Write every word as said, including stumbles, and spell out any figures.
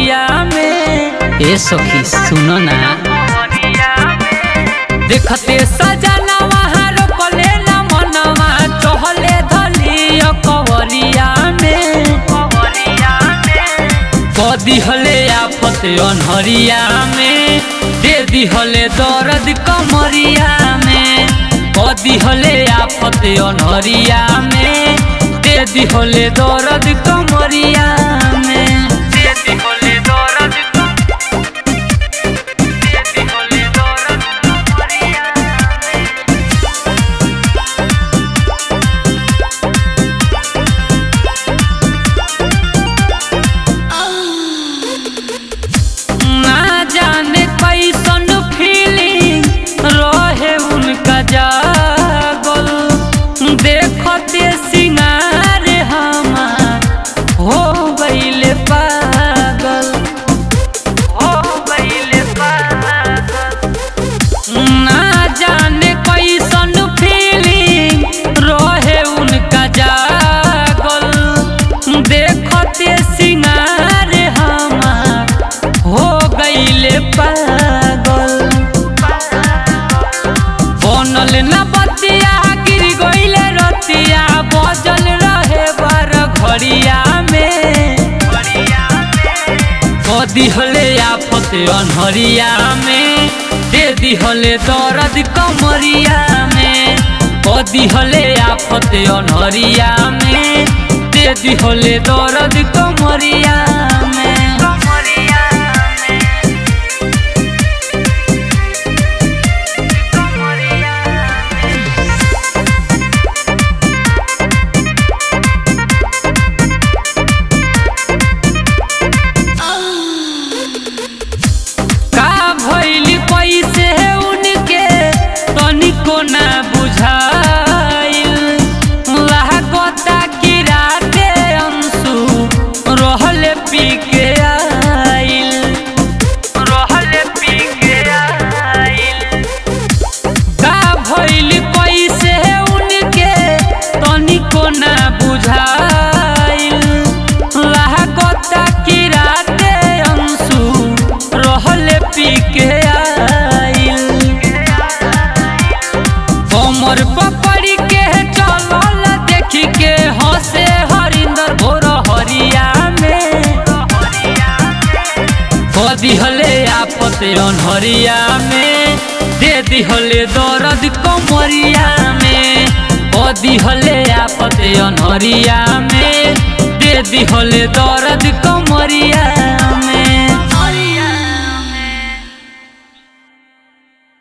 कमरिया में। ए सखी सुनो ना, देखते सजना वहाँ रोकले ना मनवा, चहले धली कवरिया में। कदी हले आफत अनहरिया में, दे दी हले दर्द कमरिया में। कदी हले आफत अनहरिया में, दे दी हले दर्द कमरिया में। दे दी हले दर्द, दे दी हले दर्द कमरिया में। ना जाने कैसन फीलिंग रहे उनका जागल, देखते सिंगार हमार हो गइले पागल, हो गइले पागल। ना जाने कैसन फीलिंग रहे उनका जागल, देखते सिंगार हमार हो गइले पागल। बनल न बतिया गिर गइले रतिया, बजल रहे बार घड़िया में। कदी हले आफत अनहरिया में, दे दी हले दर्द कमरिया में। कदी हले आफत अनहरिया में, दे दी हले दर्द कमरिया में। तनिको ना बुझाइल, लागता कि राते अंशु रहले पी के आइल, रहले पी के आइल। का भइल कैसे उनके तनिको ना बुझाइल, लागता कि राते अंशु रहले पी के आइल। कमर पकड़ी के चलल देखी के हंसे हरिंदर भोर हरिया में। कदी हले आफत अनहरिया में, दे दी हले दर्द कमरिया में। कदी हले आफत अनहरिया में, दे दी हले दर्द कमरिया।